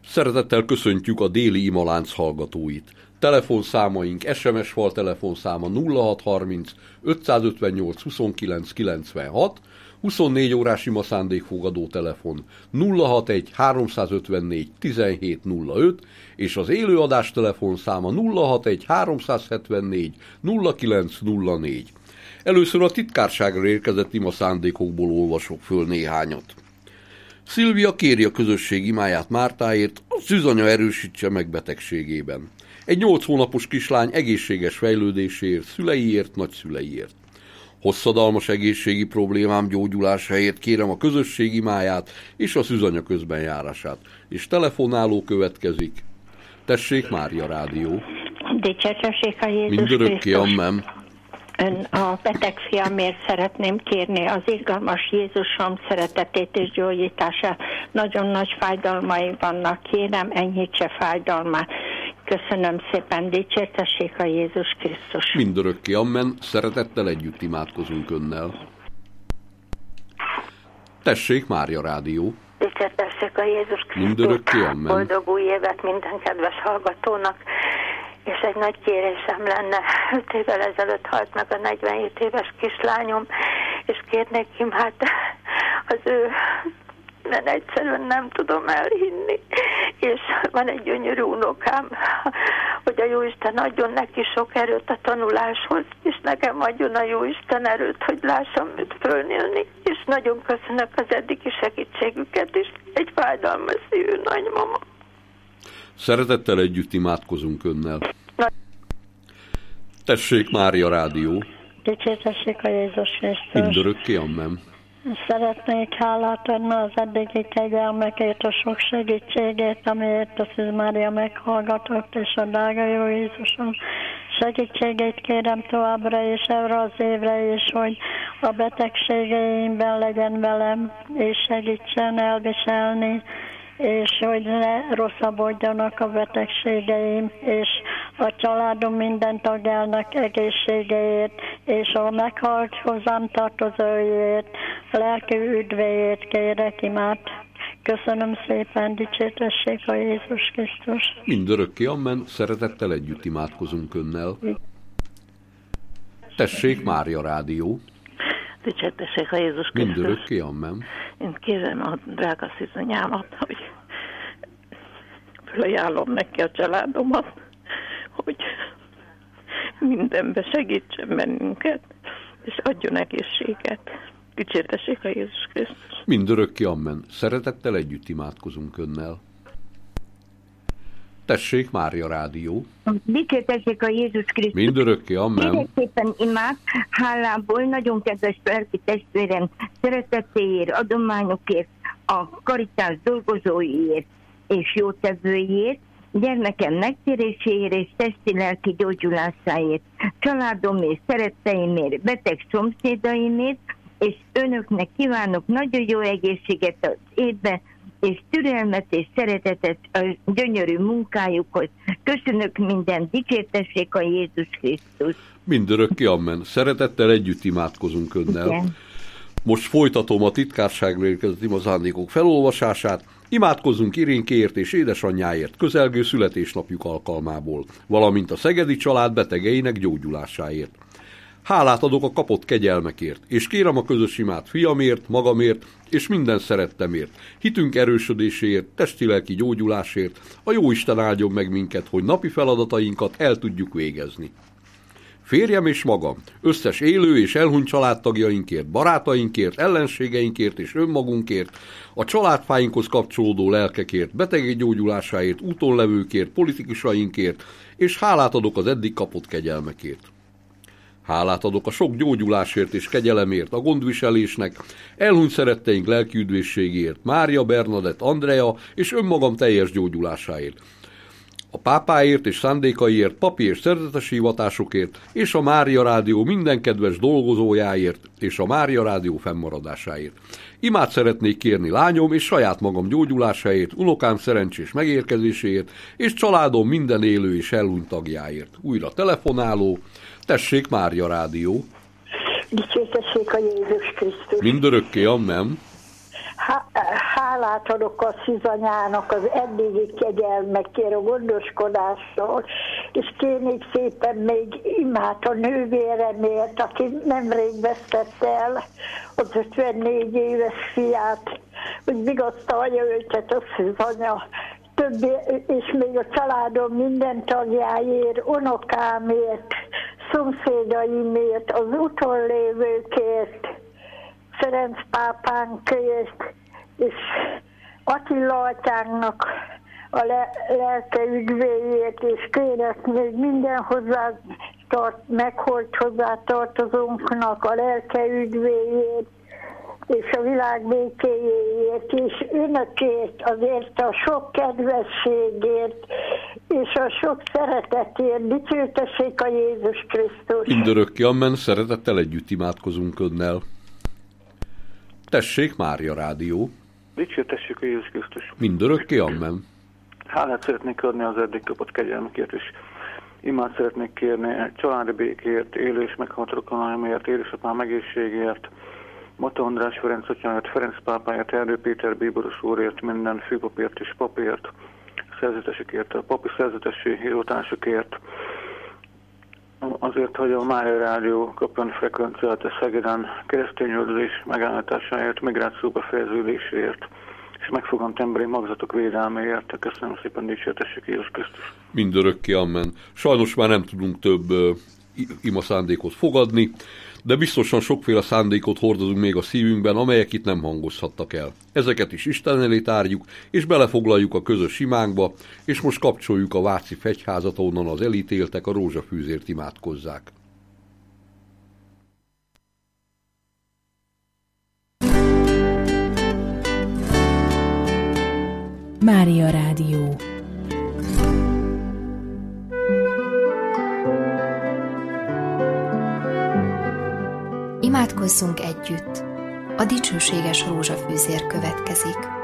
Szeretettel köszöntjük a déli imalánc hallgatóit. Telefonszámaink, SMS fal telefonszáma 0630 558 29 96, 24 órás ima szándékfogadó telefon 061 354 17 05, és az élőadás telefonszáma 061 374 09 04. Először a titkárságra érkezett ima szándékokból olvasok föl néhányat. Szilvia kéri a közösség imáját Mártáért, a szűzanya erősítse meg betegségében. Egy 8 hónapos kislány egészséges fejlődéséért, szüleiért, nagyszüleiért. Hosszadalmas egészségi problémám gyógyulásáért kérem a közösség imáját és a szűzanya közbenjárását. És telefonáló következik. Tessék, Mária Rádió. Dicsértessék a Jézus Mindörökké, Krisztus. amen. A beteg fiamért szeretném kérni az irgalmas Jézusom szeretetét és gyógyítását. Nagyon nagy fájdalmai vannak, kérem, enyhítse fájdalmát. Köszönöm szépen, dicsértessék a Jézus Krisztus. Mindörökké, amen. Szeretettel együtt imádkozunk önnel. Tessék, Mária Rádió. Dicsértessék a Jézus Krisztus. Mindörökké, amen. Boldog új évet minden kedves hallgatónak. És egy nagy kérésem lenne, 5 évvel ezelőtt halt meg a 47 éves kislányom, és kérnék hát az ő, mert egyszerűen nem tudom elhinni. És van egy gyönyörű unokám, hogy a Jóisten adjon neki sok erőt a tanuláshoz, és nekem adjon a Jóisten erőt, hogy lássam őt fölnőni. És nagyon köszönök az eddigi segítségüket is. Egy fájdalmas szívű nagymama. Szeretettel együtt imádkozunk önnel. Tessék, Mária Rádió. Dicsértessék a Jézus Krisztus. Mindörökké, amen. Szeretnék hálát adni az eddigi kegyelmekért, a sok segítségét, amiért a Szűz Mária meghallgatott, és a drága jó Jézusom segítségét kérem továbbra és erre az évre is, hogy a betegségeimben legyen velem, és segítsen elviselni, és hogy ne rosszabbodjanak a betegségeim, és a családom minden tagjának egészségéért, és a meghalt hozzám tartozóért, lelki üdvéért kérek imát. Köszönöm szépen, dicsértessék a Jézus Krisztus. Mindörökké, amen. Szeretettel együtt imádkozunk önnel. Tessék, Mária Rádió. Dicsértessék a Jézus Krisztus. Mindörökké, amen. Én kérem a drága szűzanyámat, hogy felajánlom neki a családomat, hogy mindenbe segítsen bennünket, és adjon egészséget. Dicsértessék a Jézus Krisztus. Mindörökké, amen. Szeretettel együtt imádkozunk önnel. Tessék, Mária Rádió. Dicsértessék a Jézus Krisztus. Mindörökké, amen. Kérek szépen imát, hálából, nagyon kedves lelki testvérem szeretetéért, adományokért, a Karitás dolgozóiért és jótevőiért, gyermekem megtéréséért és testi-lelki gyógyulásáért, családom és szeretteimért, beteg szomszédaimért, és önöknek kívánok nagyon jó egészséget az évbe, és türelmet és szeretetet a gyönyörű munkájukhoz. Köszönök mindent, dicsértessék a Jézus Krisztus. Mindörökké, amen. Szeretettel együtt imádkozunk önnel. Igen. Most folytatom a titkárságra érkezett imazándékok felolvasását. Imádkozzunk Irénkéért és édesanyjáért közelgő születésnapjuk alkalmából, valamint a szegedi család betegeinek gyógyulásáért. Hálát adok a kapott kegyelmekért, és kérem a közös imát fiamért, magamért, és minden szerettemért, hitünk erősödéséért, testi-lelki gyógyulásért, a Jóisten áldjon meg minket, hogy napi feladatainkat el tudjuk végezni. Férjem és magam, összes élő és elhunyt családtagjainkért, barátainkért, ellenségeinkért és önmagunkért, a családfáinkhoz kapcsolódó lelkekért, betegek gyógyulásáért, úton levőkért, politikusainkért, és hálát adok az eddig kapott kegyelmekért. Hálát adok a sok gyógyulásért és kegyelemért, a gondviselésnek, elhunyt szeretteink lelkiüdvésségért, Mária, Bernadett, Andrea és önmagam teljes gyógyulásáért. A pápáért és szándékaiért, papi és szerzetes hivatásokért, és a Mária Rádió minden kedves dolgozójáért, és a Mária Rádió fennmaradásáért. Imát szeretnék kérni lányom és saját magam gyógyulásáért, unokám szerencsés megérkezéséért, és családom minden élő és elhunyt tagjáért. Újra telefonáló. Tessék, Mária Rádió. Dicsértessék a Jézus Krisztus. Mindörökké, amen. hálát adok a szűzanyának az eddigi kegyelmekért, a gondoskodásról, és kérnék szépen még imát a nővéremért, aki nemrég vesztette el az 54 éves fiát, hogy vigasztalja őket a szűzanya. Többi, és még a családom minden tagjáért, unokámért, szomszédaimért, az úton lévőkért, Ferenc pápánkért, és Attila atyánknak a lelke üdvéért, és kérek még minden megholt hozzátartozónknak a lelke üdvéért, és a világ békéjéért, és önökért, azért a sok kedvességért, és a sok szeretetért, dicsőtessék a Jézus Krisztus. Mindörökké amen, szeretettel együtt imádkozunk önnel. Tessék, Mária Rádió. Dicsőtessék a Jézus Krisztus. Mindörökké amen. Hálát szeretnék adni az eddig kapott kegyelmekért, és imát szeretnék kérni családi békért, élő és meghaltak alanyomért, édesapám egészségért, Mata András Ferenc atyáért, Ferenc pápáért, Erdő Péter bíboros úrért, minden főpapért és papért, szerzetesekért, a papi szerzetesi hivatársakért, azért, hogy a Mária Rádió kapjon frekvenciát a Szegeden keresztényüldözés megállításáért, migrációba fejeződéséért, és megfogant emberi magzatok védelméért. Köszönöm szépen, dicsértessék Jézus Krisztus. Mindörökké amen. Sajnos már nem tudunk több ima szándékot fogadni, de biztosan sokféle szándékot hordozunk még a szívünkben, amelyek itt nem hangozhattak el. Ezeket is Isten elé tárjuk, és belefoglaljuk a közös imánkba, és most kapcsoljuk a Váci Fegyházat, onnan az elítéltek a rózsafűzért imádkozzák. Mária Rádió. Imádkozzunk együtt! A dicsőséges rózsafűzér következik.